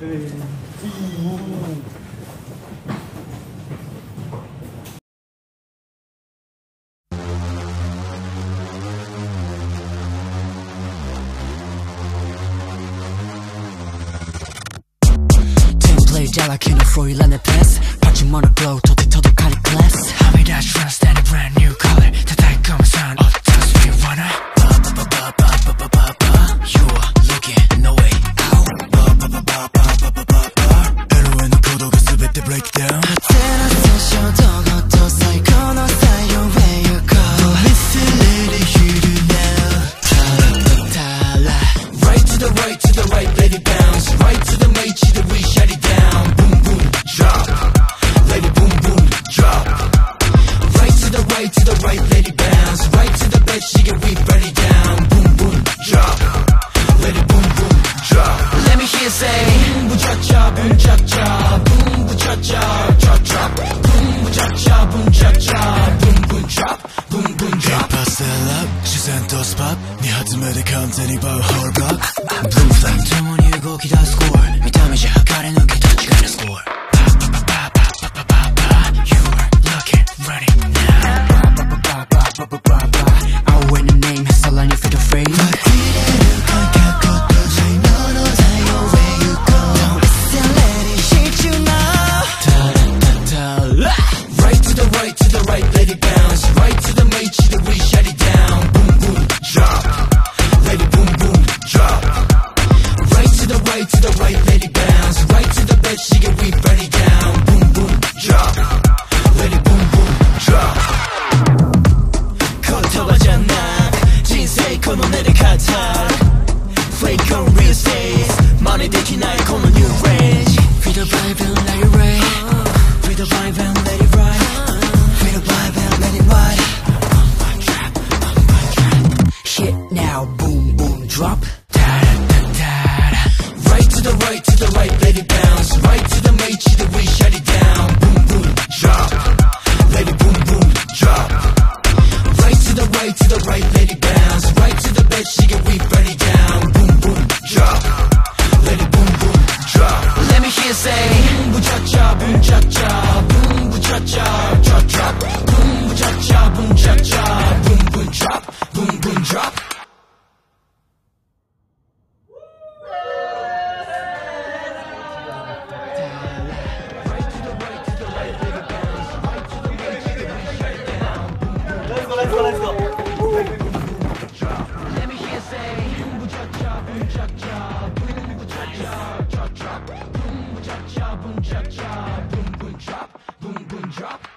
자락해놓은 프로일란의 패스 받지 모노글로우 도둑도둑하는 클래스 How we dash trying to stand a brand new color 다 달콤한 sound 어떠스 we wanna You are looking no way out LO에 놓고 도가 스베 때 break down 테라스쇼 도고도 사이코노 사이요 where you go Listen let it hit you now 달라 Right to the right to the right let it bounce Right to the main to the we shut it down to the right, let it bounce. Right to the bed, she get weak, burn it down. Boom, boom, drop. Let it boom, boom, drop. Let me hear say, boom, boom, cha cha, boom, cha cha, boom, boom, cha cha, drop, drop. Boom, boom, cha cha, boom, cha cha, boom, boom, drop, boom, boom, drop. Pastel up, 시선 또 spot. 네 하트매를 컨텐이 바로 hold up. Blue flame, 점원이 고기 다 score. 밑담이 자가래 눈길 터치가는 score. You are looking ready now. I win the name, hustle on you for the frame. But 그대로 가깝고 say no, no, say where you go. Don't listen, let it hit you now. Ta-da-ta-ta. Right to the right, to the right, let it bounce. Right to the main, to the we shut it down. Boom, boom, drop. Let it boom, boom, drop. Right to the right, to the right, let it bounce. Right to the bed, she get weak, burn it down. Boom, boom, drop. Let it boom, boom, drop.このネタカタ Flake on real estate 真似できないこの new range Feel the vibe and let it rain Feel the vibe and let it ride Feel the vibe and let it ride Hit now boom boom drop Da-da-da-da-da Right to the right to the right let it bounce Right to the main to the we shut it down Boom boom drop Let it boom boom drop Right to the right to the right let it bounce Right to the bed she get weak burn it down Boom boom drop Let it boom boom drop Let me hear say boom boom cha cha boom cha cha Boom boom cha cha drop drop Boom boom cha cha boom cha cha Boom boom drop boom boom drop Let's go, let's go. Let me hear say boom boom cha cha boom cha cha boom boom cha cha drop drop boom boom cha cha boom cha cha boom boom drop boom boom drop